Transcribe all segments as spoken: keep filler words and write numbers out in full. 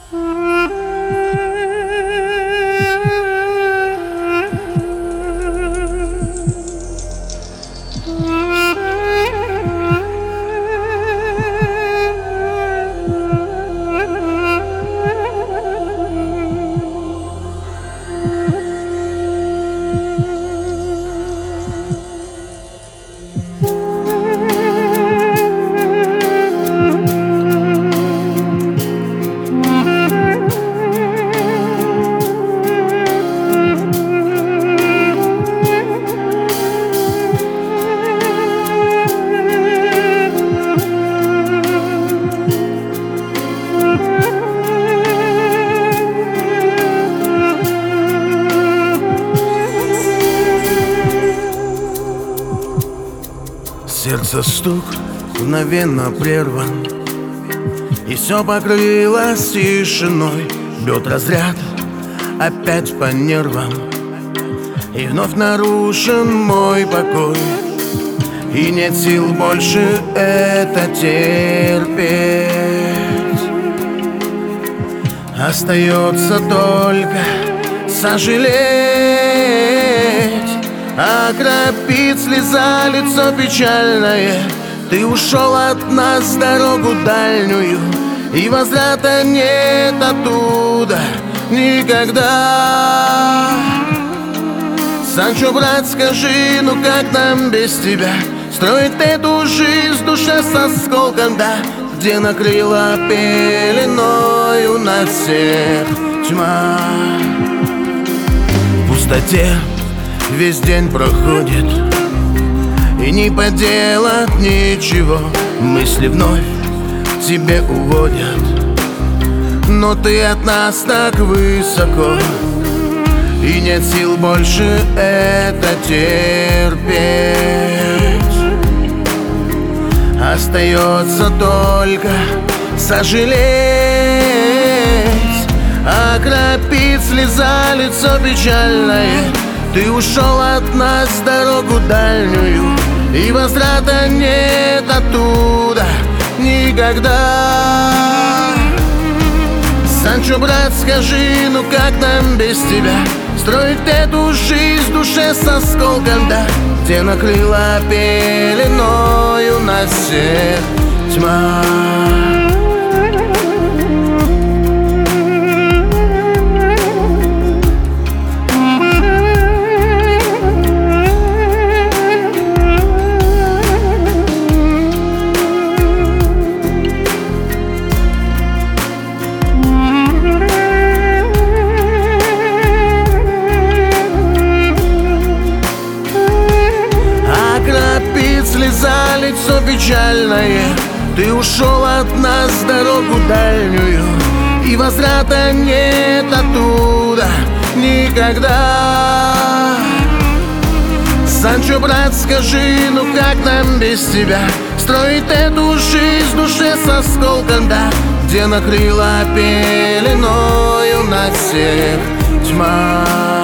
Сердце стук мгновенно прерван, и все покрылось тишиной. Бьет разряд опять по нервам, и вновь нарушен мой покой. И нет сил больше это терпеть. Остается только сожалеть, окропит слеза лицо печальное. Ты ушел от нас дорогу дальнюю, и возврата нет оттуда никогда. Санчо, брат, скажи, ну как нам без тебя строить эту жизнь в душе с осколком, да, где накрыла пеленою нас всех тьма. В пустоте весь день проходит, и не поделать ничего. Мысли вновь к тебе уводят, но ты от нас так высоко, и нет сил больше это терпеть. Остается только сожалеть, окропит слеза лицо печальное. Ты ушел от нас дорогу дальнюю, и возврата нет оттуда никогда. Санчо, брат, скажи, ну как нам без тебя строить эту жизнь в душе с осколком, да, где накрыла пеленою нас всех тьма. Слеза лицо печальное. Ты ушел от нас дорогу дальнюю, и возврата нет оттуда никогда. Санчо, брат, скажи, ну как нам без тебя строить эту жизнь в душе с осколком, да, где накрыла пеленою нас всех тьма.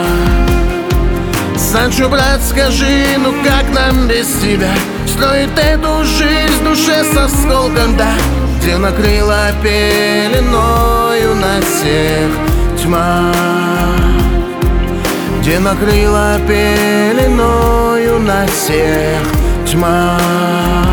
Санчо, брат, скажи, ну как нам без тебя строить эту жизнь в душе с осколком, да, где накрыла пеленою нас всех тьма, где накрыла пеленою нас всех тьма.